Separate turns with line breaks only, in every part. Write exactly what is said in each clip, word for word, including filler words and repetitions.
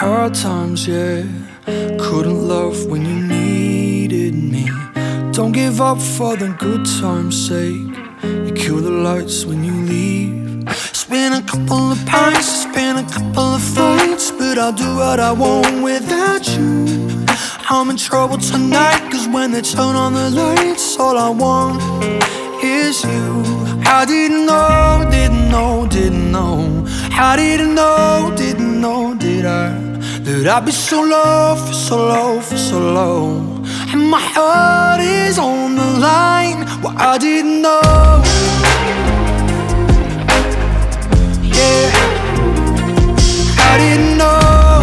hard times, yeah. Couldn't love when you needed me. Don't give up for the good times' sake. You kill the lights when you leave. It's been a couple of pints, it's been a couple of fights, but I'll do what I want without you. I'm in trouble tonight, cause when they turn on the lights, all I want is you. I didn't know, didn't know, didn't know. I didn't know, didn't know, did I? That I'd be so low, for so low, for so low. And my heart is on the line. Well, I didn't know. Yeah, I didn't know.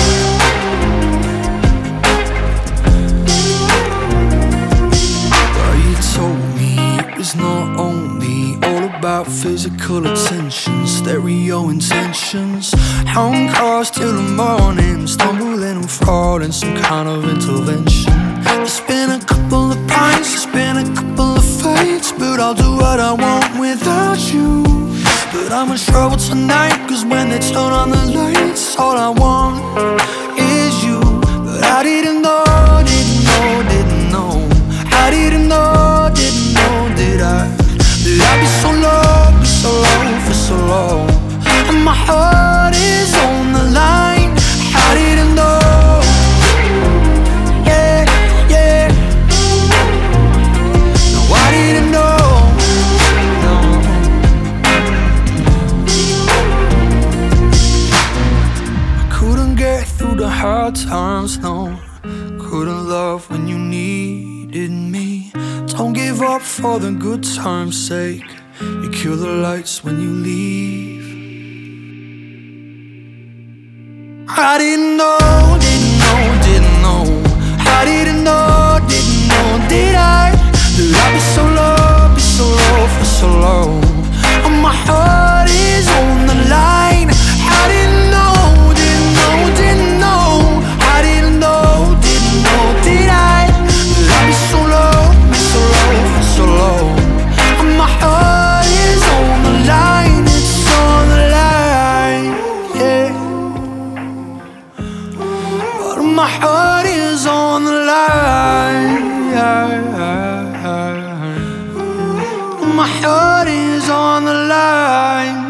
Well, you told me it was not only all about physical attention, stereo intentions. Home cars till the morning, stumbling and fraud some kind of intervention. It's been a couple of pints, it's been a couple of fights, but I'll do what I want without you. But I'm in trouble tonight, cause when they turn on the lights, all I want is you. But I didn't know, didn't know, didn't know. I didn't know, didn't know, did I? That I'd be so low, be so low, for so low. And my heart is on the line. I didn't know. Yeah, yeah. No, I didn't know. No. I couldn't get through the hard times, no. Couldn't love when you needed me. Don't give up for the good times' sake. You kill the lights when you leave. I didn't know, didn't know, didn't know. I didn't know, didn't know, did I? That I'd be so low, be so low, for so low. And my heart is on the line. I didn't know, didn't know, didn't know. I didn't know, didn't know, did I? That I'd be so low, be so low, for so low. And my heart is on the line, it's on the line, yeah. My heart is on the line. My heart is on the line.